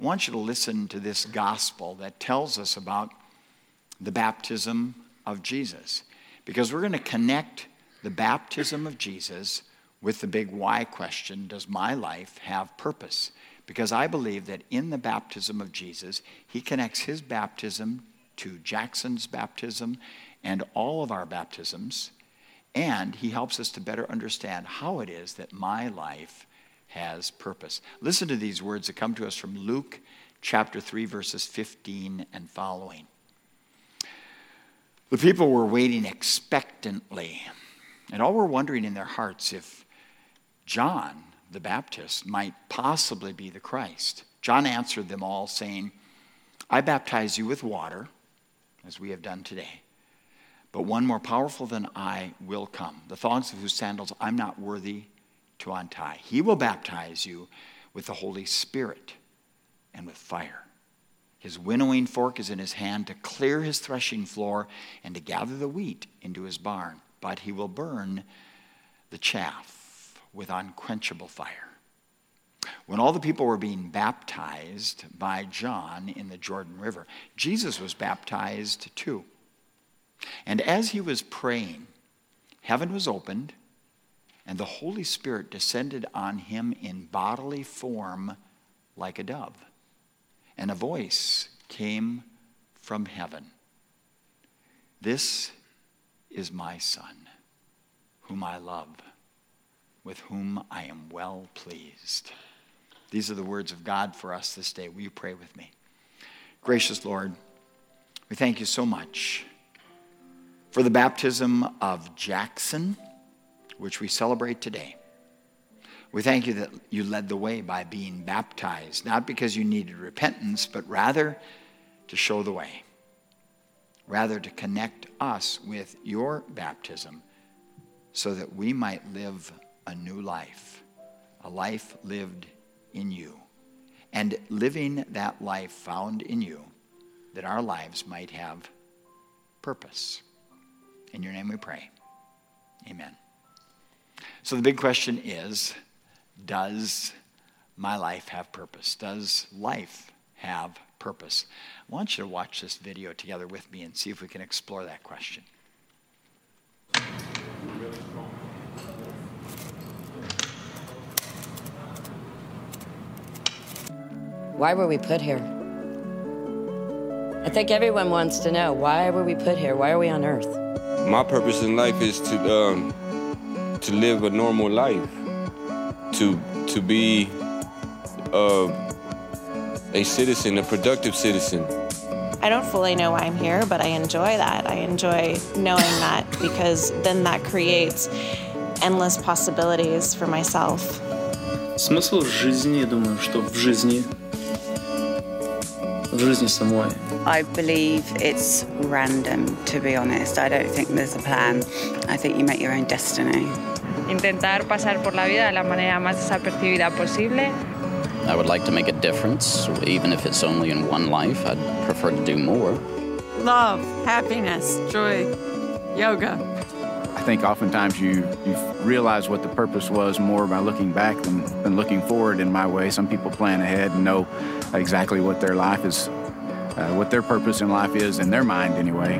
I want you to listen to this gospel that tells us about the baptism of Jesus. Because we're going to connect the baptism of Jesus with the big why question, does my life have purpose? Because I believe that in the baptism of Jesus, he connects his baptism to Jackson's baptism and all of our baptisms, and he helps us to better understand how it is that my life has purpose. Listen to these words that come to us from Luke chapter 3, verses 15 and following. The people were waiting expectantly, and all were wondering in their hearts if John the Baptist might possibly be the Christ. John answered them all, saying, I baptize you with water, as we have done today. But one more powerful than I will come, the thongs of whose sandals I'm not worthy to untie. He will baptize you with the Holy Spirit and with fire. His winnowing fork is in his hand to clear his threshing floor and to gather the wheat into his barn. But he will burn the chaff with unquenchable fire. When all the people were being baptized by John in the Jordan River, Jesus was baptized too. And as he was praying, heaven was opened, and the Holy Spirit descended on him in bodily form like a dove. And a voice came from heaven. This is my Son, whom I love, with whom I am well pleased. These are the words of God for us this day. Will you pray with me? Gracious Lord, we thank you so much for the baptism of Jackson, which we celebrate today. We thank you that you led the way by being baptized, not because you needed repentance, but rather to show the way, rather to connect us with your baptism so that we might live a new life, a life lived in you, and living that life found in you, that our lives might have purpose. In your name we pray. Amen. So the big question is, does my life have purpose? Does life have purpose? I want you to watch this video together with me and see if we can explore that question. Why were we put here? I think everyone wants to know, why were we put here? Why are we on earth? My purpose in life is to live a normal life, to be a citizen, a productive citizen. I don't fully know why I'm here, but I enjoy that. I enjoy knowing that because then that creates endless possibilities for myself. Смысл жизни, я думаю, что в жизни самой. I believe it's random, to be honest. I don't think there's a plan. I think you make your own destiny. Intentar pasar por la vida de la manera más desapercibida posible. I would like to make a difference, even if it's only in one life. I'd prefer to do more. Love, happiness, joy, yoga. I think oftentimes you realize what the purpose was more by looking back than looking forward in my way. Some people plan ahead and know exactly what their life is, what their purpose in life is in their mind anyway.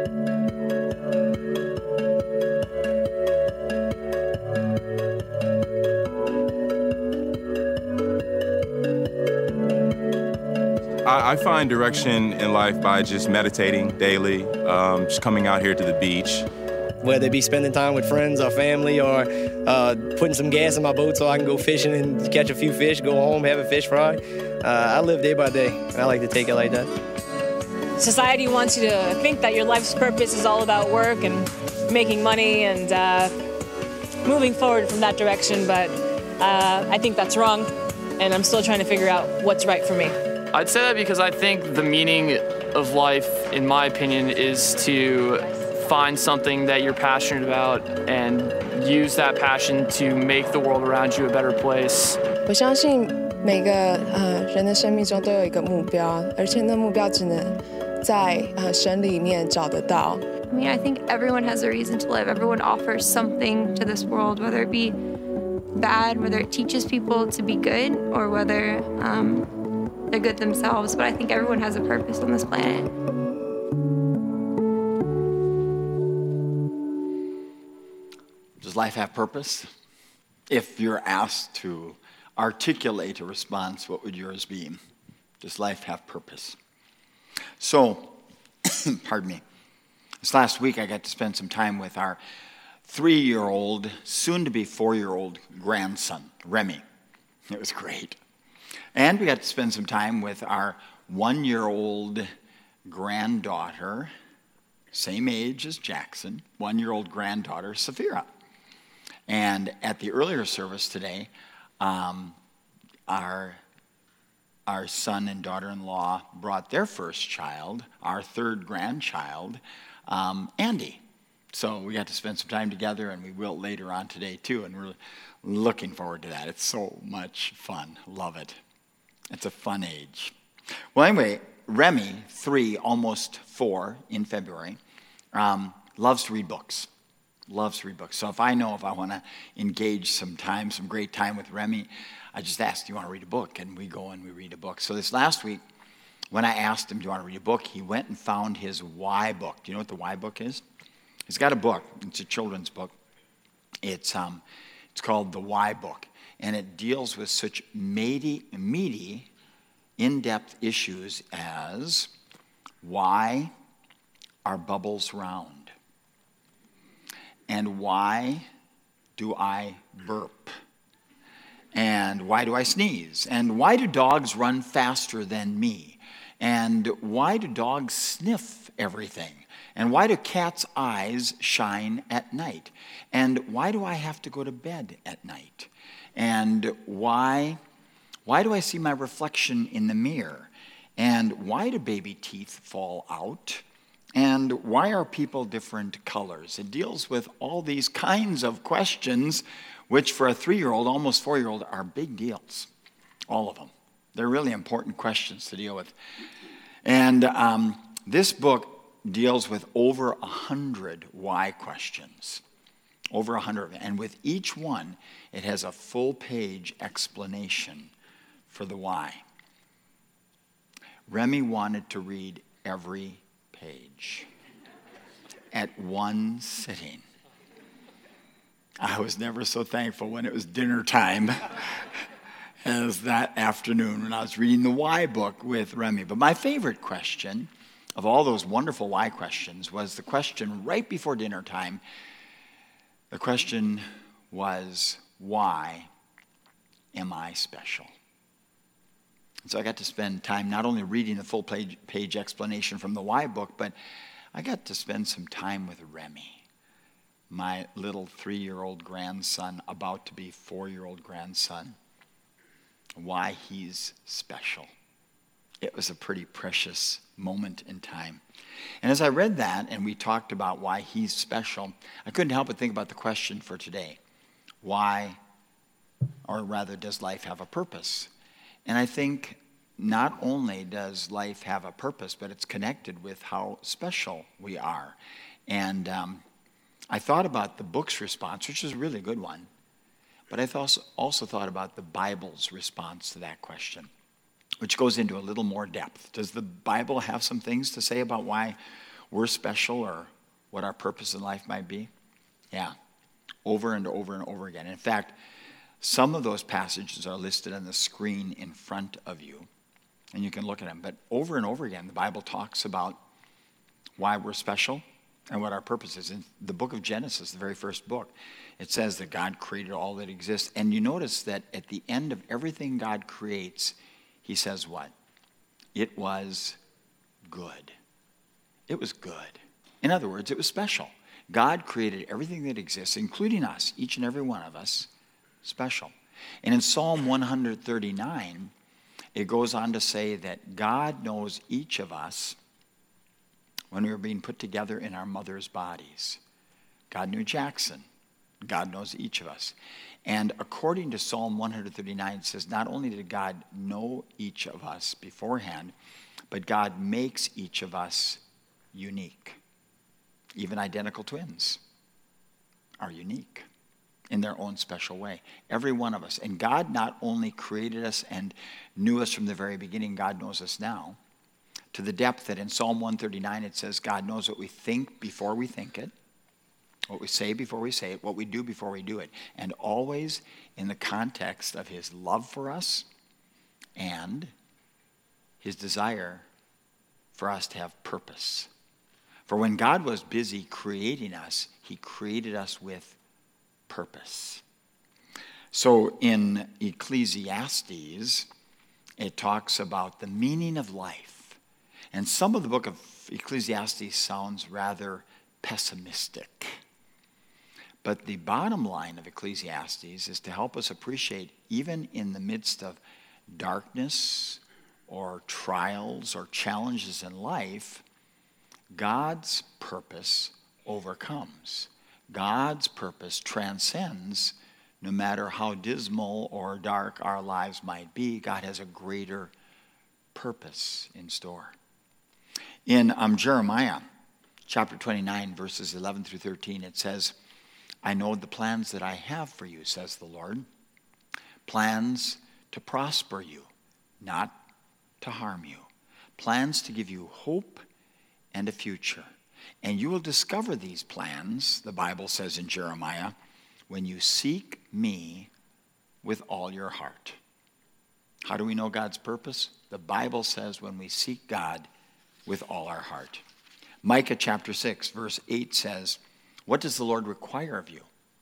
I find direction in life by just meditating daily, just coming out here to the beach. Whether it be spending time with friends or family or putting some gas in my boat so I can go fishing and catch a few fish, go home, have a fish fry. I live day by day. I like to take it like that. Society wants you to think that your life's purpose is all about work and making money and moving forward from that direction, but I think that's wrong, and I'm still trying to figure out what's right for me. I'd say that because I think the meaning of life, in my opinion, is to find something that you're passionate about and use that passion to make the world around you a better place. 我相信每个人的生命中都有一个目标，而且那目标只能在神里面找得到。 I mean, I think everyone has a reason to live. Everyone offers something to this world, whether it be bad, whether it teaches people to be good, or whether they're good themselves, but I think everyone has a purpose on this planet. Does life have purpose? If you're asked to articulate a response, what would yours be? Does life have purpose? So, pardon me. This last week I got to spend some time with our 3-year-old, soon-to-be 4-year-old grandson, Remy. It was great. And we got to spend some time with our 1-year-old granddaughter, same age as Jackson, 1-year-old granddaughter, Saphira. And at the earlier service today, our son and daughter-in-law brought their first child, our third grandchild, Andy. So we got to spend some time together, and we will later on today too, and we're looking forward to that. It's so much fun. Love it. It's a fun age. Well, anyway, Remy, 3, almost 4 in February, loves to read books. Loves to read books. So if I want to engage some great time with Remy, I just ask, do you want to read a book? And we go and we read a book. So this last week, when I asked him, do you want to read a book? He went and found his Why book. Do you know what the Why book is? He's got a book. It's a children's book. It's called The Why Book. And it deals with such meaty, in-depth issues as why are bubbles round? And why do I burp? And why do I sneeze? And why do dogs run faster than me? And why do dogs sniff everything? And why do cats' eyes shine at night? And why do I have to go to bed at night? And why do I see my reflection in the mirror? And why do baby teeth fall out? And why are people different colors? It deals with all these kinds of questions, which for a 3-year-old, almost 4-year-old, are big deals. All of them. They're really important questions to deal with. And this book deals with over 100 why questions. Over 100. And with each one, it has a full-page explanation for the why. Remy wanted to read every page at one sitting. I was never so thankful when it was dinner time as that afternoon when I was reading the Why book with Remy. But my favorite question of all those wonderful why questions was the question right before dinner time. The question was, why am I special? So I got to spend time not only reading the full page explanation from the Why book, but I got to spend some time with Remy, my little 3-year-old grandson, about to be 4-year-old grandson, why he's special. It was a pretty precious moment in time. And as I read that and we talked about why he's special, I couldn't help but think about the question for today. Why, or rather, does life have a purpose? And I think not only does life have a purpose, but it's connected with how special we are. And I thought about the book's response, which is a really good one, but I also thought about the Bible's response to that question, which goes into a little more depth. Does the Bible have some things to say about why we're special or what our purpose in life might be? Yeah, over and over and over again. In fact, some of those passages are listed on the screen in front of you, and you can look at them. But over and over again, the Bible talks about why we're special and what our purpose is. In the book of Genesis, the very first book, it says that God created all that exists. And you notice that at the end of everything God creates, he says what? It was good. It was good. In other words, it was special. God created everything that exists, including us, each and every one of us, special. And in Psalm 139, it goes on to say that God knows each of us when we were being put together in our mother's bodies. God knew Jackson. God knows each of us. And according to Psalm 139, it says not only did God know each of us beforehand, but God makes each of us unique. Even identical twins are unique. in their own special way. Every one of us. And God not only created us and knew us from the very beginning, God knows us now, to the depth that in Psalm 139 it says God knows what we think before we think it, what we say before we say it, what we do before we do it, and always in the context of his love for us and his desire for us to have purpose. For when God was busy creating us, he created us with purpose. So in Ecclesiastes, it talks about the meaning of life. And some of the book of Ecclesiastes sounds rather pessimistic. But the bottom line of Ecclesiastes is to help us appreciate, even in the midst of darkness or trials or challenges in life, God's purpose overcomes. God's purpose transcends. No matter how dismal or dark our lives might be, God has a greater purpose in store. In Jeremiah chapter 29, verses 11 through 13, it says, I know the plans that I have for you, says the Lord, plans to prosper you, not to harm you, plans to give you hope and a future. And you will discover these plans, the Bible says in Jeremiah, when you seek me with all your heart. How do we know God's purpose? The Bible says when we seek God with all our heart. Micah chapter 6, verse 8 says, what does the Lord require of you?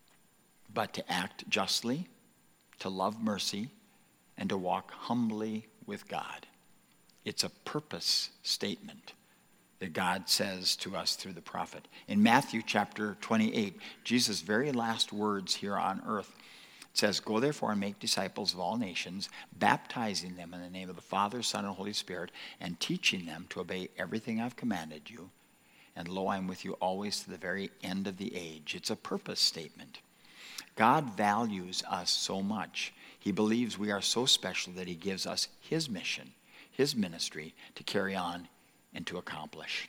But to act justly, to love mercy, and to walk humbly with God. It's a purpose statement that God says to us through the prophet. In Matthew chapter 28, Jesus' very last words here on earth, it says, go therefore and make disciples of all nations, baptizing them in the name of the Father, Son, and Holy Spirit, and teaching them to obey everything I've commanded you. And lo, I'm with you always to the very end of the age. It's a purpose statement. God values us so much. He believes we are so special that he gives us his mission, his ministry to carry on and to accomplish.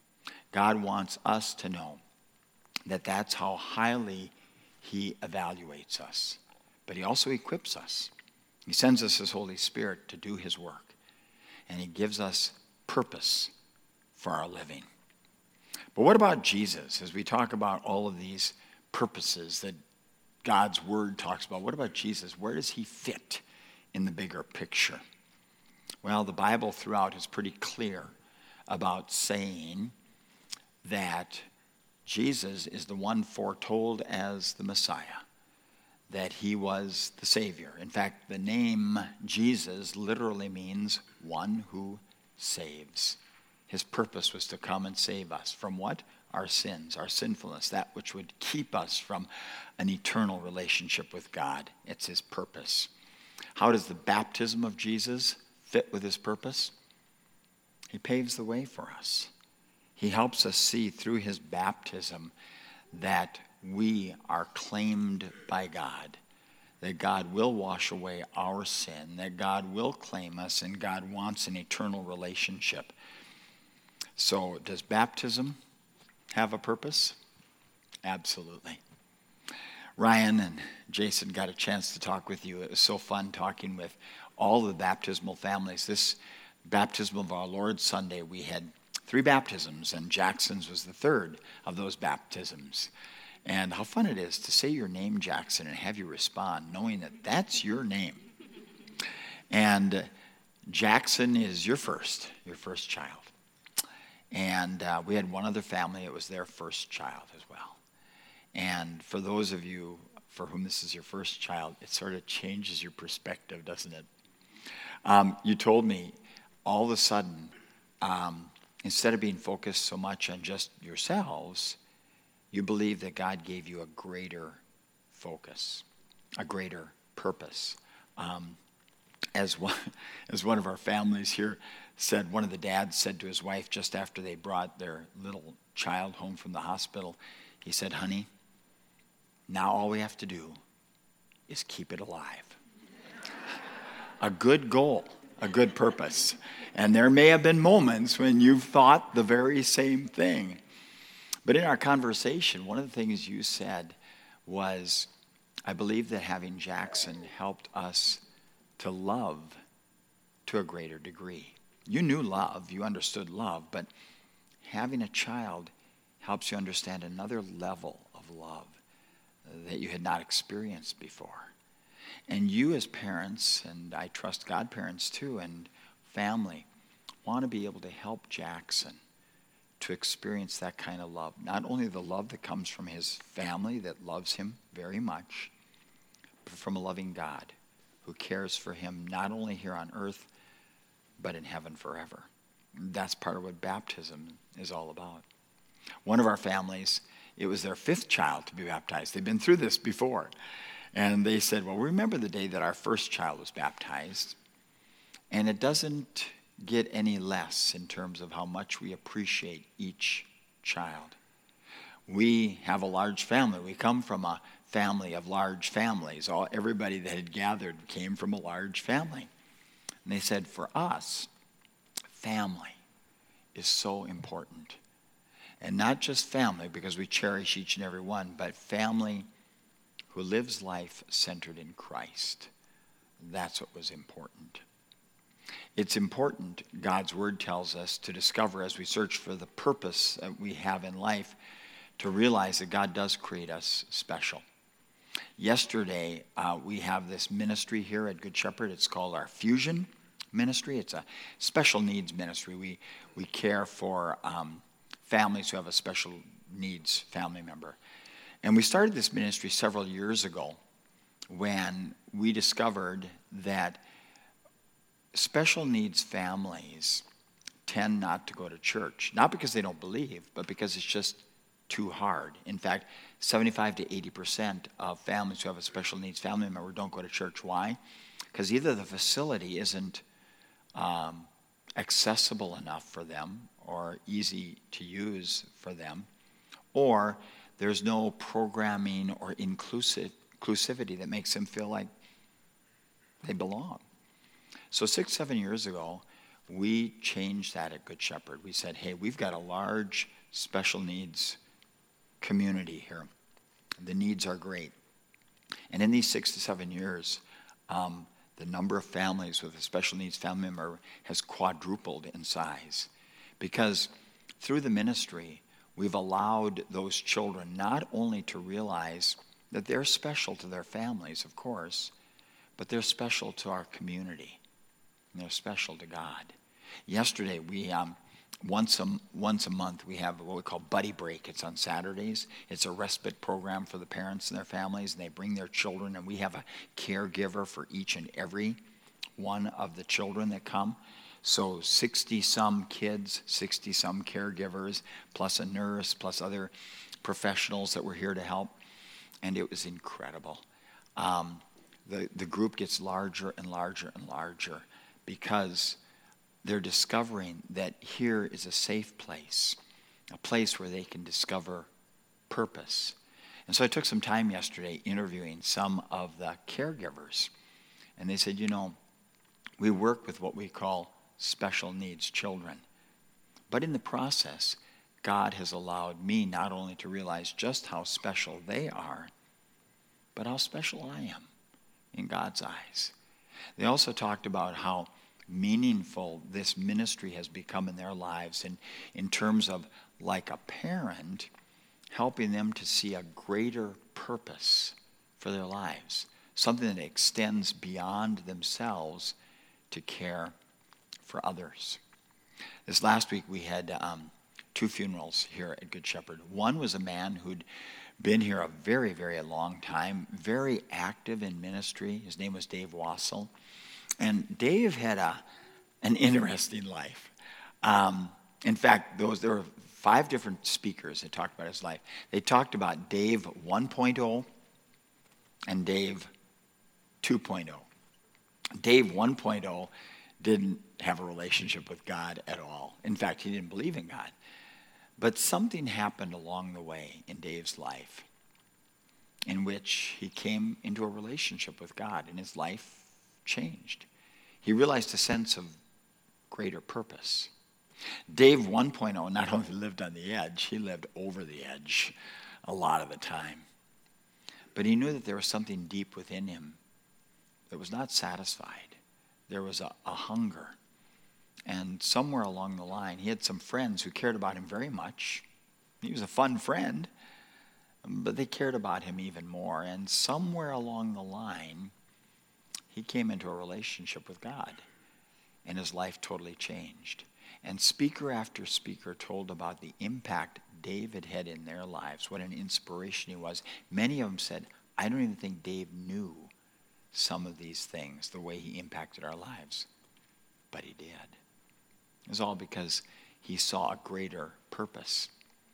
God wants us to know that that's how highly he evaluates us. But he also equips us. He sends us his Holy Spirit to do his work. And he gives us purpose for our living. But what about Jesus? As we talk about all of these purposes that God's word talks about, what about Jesus? Where does he fit in the bigger picture? Well, the Bible throughout is pretty clear about saying that Jesus is the one foretold as the Messiah, that he was the Savior. In fact, the name Jesus literally means one who saves. His purpose was to come and save us from what? Our sins, our sinfulness, that which would keep us from an eternal relationship with God. It's his purpose. How does the baptism of Jesus fit with his purpose? He paves the way for us. He helps us see through his baptism that we are claimed by God, that God will wash away our sin, that God will claim us, and God wants an eternal relationship. So, does baptism have a purpose? Absolutely. Ryan and Jason got a chance to talk with you. It was so fun talking with all the baptismal families. This baptism of our Lord Sunday, we had 3 baptisms, and Jackson's was the 3rd of those baptisms. And how fun it is to say your name, Jackson, and have you respond, knowing that that's your name. And Jackson is your first child. And we had one other family, it was their first child as well. And for those of you for whom this is your first child, it sort of changes your perspective, doesn't it? You told me all of a sudden, instead of being focused so much on just yourselves, you believe that God gave you a greater focus, a greater purpose. As one of our families here said, one of the dads said to his wife just after they brought their little child home from the hospital, he said, honey, now all we have to do is keep it alive. A good goal, a good purpose. And there may have been moments when you've thought the very same thing. But in our conversation, one of the things you said was, I believe that having Jackson helped us to love to a greater degree. You knew love, you understood love, but having a child helps you understand another level of love that you had not experienced before. And you as parents, and I trust godparents too, and family, want to be able to help Jackson to experience that kind of love. Not only the love that comes from his family that loves him very much, but from a loving God who cares for him not only here on earth, but in heaven forever. That's part of what baptism is all about. One of our families, it was their 5th child to be baptized. They've been through this before. And they said, well, remember the day that our first child was baptized. And it doesn't get any less in terms of how much we appreciate each child. We have a large family. We come from a family of large families. Everybody that had gathered came from a large family. And they said, for us, family is so important. And not just family, because we cherish each and every one, but family who lives life centered in Christ. That's what was important. It's important, God's word tells us, to discover as we search for the purpose that we have in life, to realize that God does create us special. Yesterday, we have this ministry here at Good Shepherd. It's called our Fusion Ministry. It's a special needs ministry. We care for families who have a special needs family member. And we started this ministry several years ago when we discovered that special needs families tend not to go to church. Not because they don't believe, but because it's just too hard. In fact, 75 to 80% of families who have a special needs family member don't go to church. Why? Because either the facility isn't accessible enough for them or easy to use for them, or there's no programming or inclusivity that makes them feel like they belong. So 6-7 years ago, we changed that at Good Shepherd. We said, hey, we've got a large special needs community here. The needs are great. And in these 6 to 7 years, the number of families with a special needs family member has quadrupled in size. Because through the ministry, we've allowed those children not only to realize that they're special to their families, of course, but they're special to our community. And they're special to God. Yesterday, we once a month, we have what we call Buddy Break. It's on Saturdays. It's a respite program for the parents and their families, and they bring their children, and we have a caregiver for each and every one of the children that come. So 60-some kids, 60-some caregivers, plus a nurse, plus other professionals that were here to help. And it was incredible. The group gets larger and larger and larger because they're discovering that here is a safe place, a place where they can discover purpose. And so I took some time yesterday interviewing some of the caregivers. And they said, we work with what we call special needs children. But in the process, God has allowed me not only to realize just how special they are, but how special I am in God's eyes. They also talked about how meaningful this ministry has become in their lives, and in terms of, like a parent, helping them to see a greater purpose for their lives, something that extends beyond themselves to care for others. This last week we had 2 funerals here at Good Shepherd. One was a man who'd been here a very, very long time, very active in ministry. His name was Dave Wassel. And Dave had an interesting life. In fact, there were 5 different speakers that talked about his life. They talked about Dave 1.0 and Dave 2.0. Dave 1.0 didn't have a relationship with God at all. In fact, he didn't believe in God. But something happened along the way in Dave's life in which he came into a relationship with God, and his life changed. He realized a sense of greater purpose. Dave 1.0 not only lived on the edge, he lived over the edge a lot of the time. But he knew that there was something deep within him that was not satisfied. There was a hunger. And somewhere along the line, he had some friends who cared about him very much. He was a fun friend, but they cared about him even more. And somewhere along the line, he came into a relationship with God, and his life totally changed. And speaker after speaker told about the impact David had in their lives, what an inspiration he was. Many of them said, I don't even think Dave knew some of these things, the way he impacted our lives. But he did. It was all because he saw a greater purpose.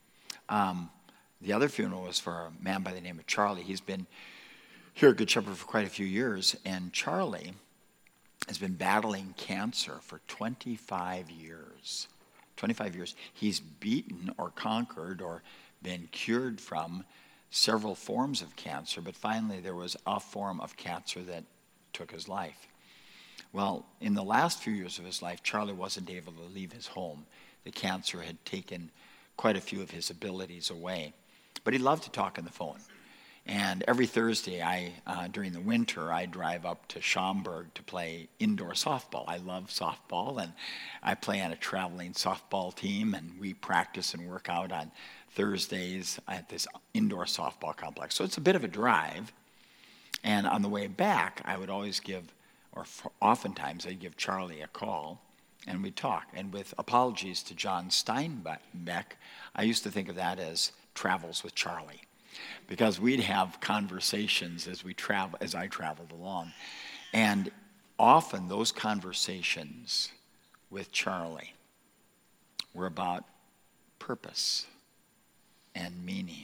The other funeral was for a man by the name of Charlie. He's been here at Good Shepherd for quite a few years, and Charlie has been battling cancer for 25 years. 25 years. He's beaten or conquered or been cured from several forms of cancer, but finally there was a form of cancer that took his life. Well, in the last few years of his life, Charlie wasn't able to leave his home. The cancer had taken quite a few of his abilities away. But he loved to talk on the phone. And every Thursday, during the winter, I drive up to Schaumburg to play indoor softball. I love softball, and I play on a traveling softball team, and we practice and work out on Thursdays at this indoor softball complex. So it's a bit of a drive. And on the way back, I would always oftentimes I'd give Charlie a call, and we'd talk. And with apologies to John Steinbeck, I used to think of that as Travels with Charlie, because we'd have conversations as I traveled along. And often those conversations with Charlie were about purpose and meaning,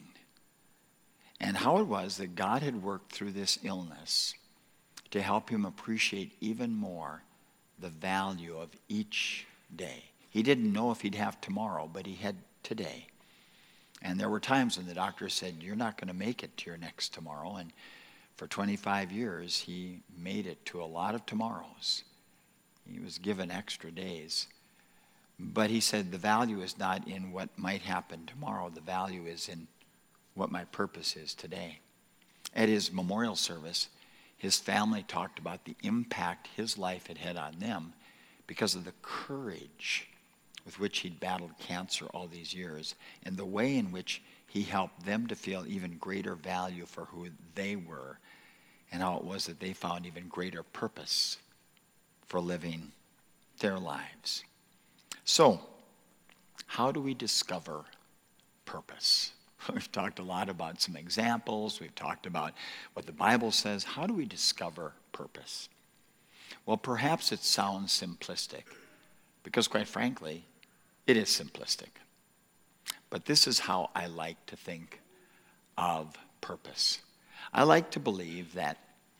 and how it was that God had worked through this illness to help him appreciate even more the value of each day. He didn't know if he'd have tomorrow, but he had today. And there were times when the doctor said, you're not going to make it to your next tomorrow. And for 25 years, he made it to a lot of tomorrows. He was given extra days. But he said, the value is not in what might happen tomorrow. The value is in what my purpose is today. At his memorial service, his family talked about the impact his life had had on them because of the courage with which he'd battled cancer all these years, and the way in which he helped them to feel even greater value for who they were, and how it was that they found even greater purpose for living their lives. So, how do we discover purpose? We've talked a lot about some examples. We've talked about what the Bible says. How do we discover purpose? Well, perhaps it sounds simplistic, because quite frankly, it is simplistic. But this is how I like to think of purpose. I like to believe that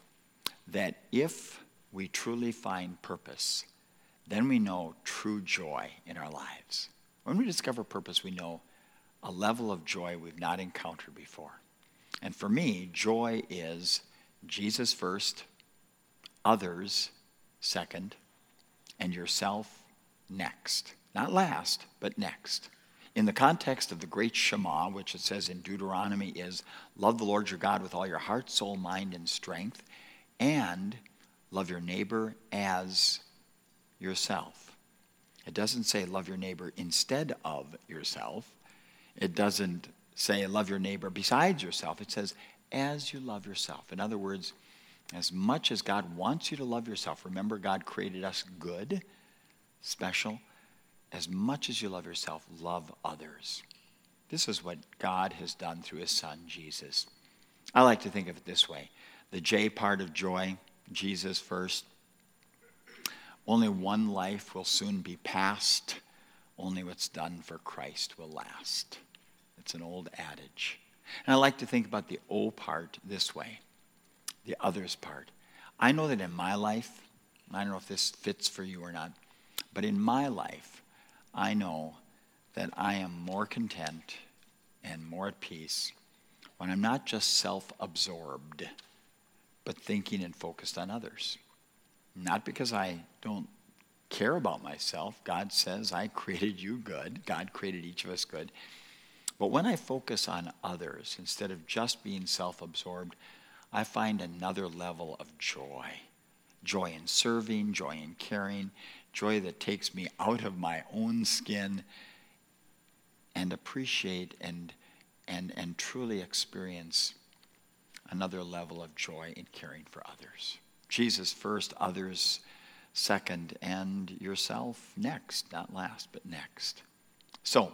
if we truly find purpose, then we know true joy in our lives. When we discover purpose, we know a level of joy we've not encountered before. And for me, joy is Jesus first, others second, and yourself next. Not last, but next. In the context of the great Shema, which it says in Deuteronomy is, love the Lord your God with all your heart, soul, mind, and strength, and love your neighbor as yourself. It doesn't say love your neighbor instead of yourself. It doesn't say love your neighbor besides yourself. It says as you love yourself. In other words, as much as God wants you to love yourself, remember God created us good, special. As much as you love yourself, love others. This is what God has done through his son, Jesus. I like to think of it this way. The J part of joy, Jesus first. Only one life will soon be past. Only what's done for Christ will last. It's an old adage. And I like to think about the O part this way, the others part. I know that in my life, I don't know if this fits for you or not, but in my life, I know that I am more content and more at peace when I'm not just self-absorbed, but thinking and focused on others. Not because I don't care about myself. God says I created you good. God created each of us good. But when I focus on others, instead of just being self-absorbed, I find another level of joy. Joy in serving, joy in caring, joy that takes me out of my own skin and appreciate and truly experience another level of joy in caring for others. Jesus first, others second, and yourself next. Not last, but next. So,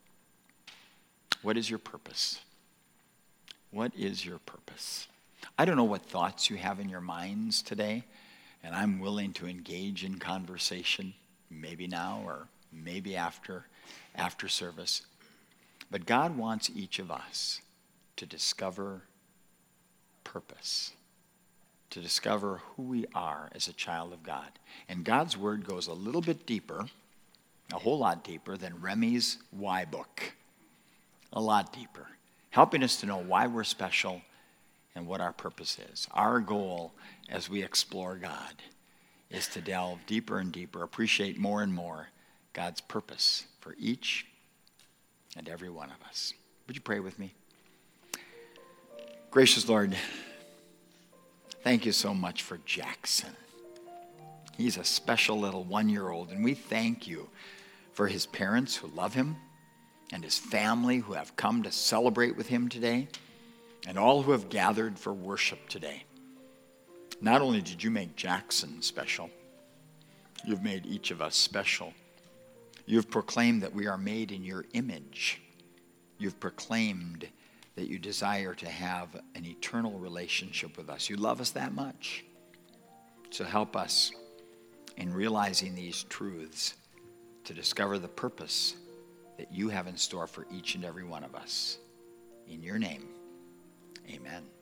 what is your purpose? What is your purpose? I don't know what thoughts you have in your minds today, and I'm willing to engage in conversation, maybe now or maybe after service. But God wants each of us to discover purpose, to discover who we are as a child of God. And God's word goes a little bit deeper, a whole lot deeper than Remy's Why book. A lot deeper, helping us to know why we're special and what our purpose is. Our goal as we explore God is to delve deeper and deeper, appreciate more and more God's purpose for each and every one of us. Would you pray with me? Gracious Lord, thank you so much for Jackson. He's a special little 1-year-old, and we thank you for his parents who love him and his family who have come to celebrate with him today, and all who have gathered for worship today. Not only did you make Jackson special, you've made each of us special. You've proclaimed that we are made in your image. You've proclaimed that you desire to have an eternal relationship with us. You love us that much. So help us in realizing these truths to discover the purpose that you have in store for each and every one of us. In your name, amen.